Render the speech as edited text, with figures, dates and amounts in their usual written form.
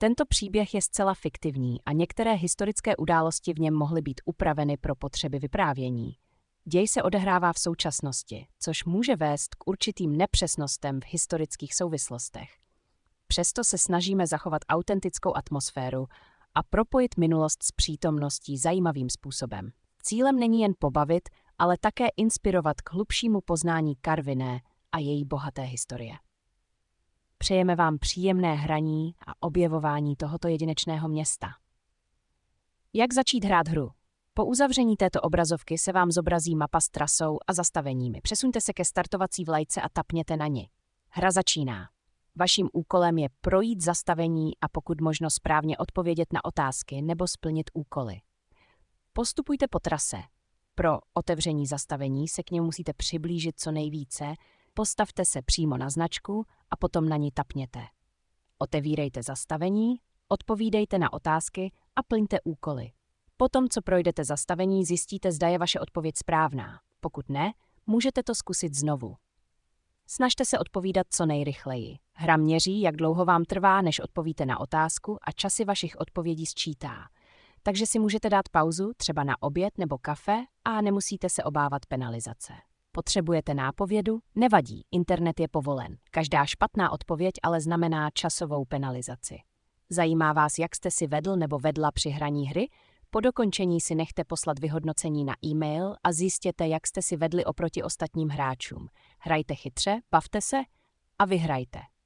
Tento příběh je zcela fiktivní a některé historické události v něm mohly být upraveny pro potřeby vyprávění. Děj se odehrává v současnosti, což může vést k určitým nepřesnostem v historických souvislostech. Přesto se snažíme zachovat autentickou atmosféru a propojit minulost s přítomností zajímavým způsobem. Cílem není jen pobavit, ale také inspirovat k hlubšímu poznání Karviné a její bohaté historie. Přejeme vám příjemné hraní a objevování tohoto jedinečného města. Jak začít hrát hru? Po uzavření této obrazovky se vám zobrazí mapa s trasou a zastaveními. Přesuňte se ke startovací vlajce a tapněte na ni. Hra začíná. Vaším úkolem je projít zastavení a pokud možno správně odpovědět na otázky nebo splnit úkoly. Postupujte po trase. Pro otevření zastavení se k němu musíte přiblížit co nejvíce, postavte se přímo na značku a potom na ní tapněte. Otevírejte zastavení, odpovídejte na otázky a plňte úkoly. Potom, co projdete zastavení, zjistíte, zda je vaše odpověď správná. Pokud ne, můžete to zkusit znovu. Snažte se odpovídat co nejrychleji. Hra měří, jak dlouho vám trvá, než odpovíte na otázku a časy vašich odpovědí sčítá. Takže si můžete dát pauzu, třeba na oběd nebo kafe a nemusíte se obávat penalizace. Potřebujete nápovědu? Nevadí, internet je povolen. Každá špatná odpověď ale znamená časovou penalizaci. Zajímá vás, jak jste si vedl nebo vedla při hraní hry? Po dokončení si nechte poslat vyhodnocení na e-mail a zjistěte, jak jste si vedli oproti ostatním hráčům. Hrajte chytře, bavte se a vyhrajte.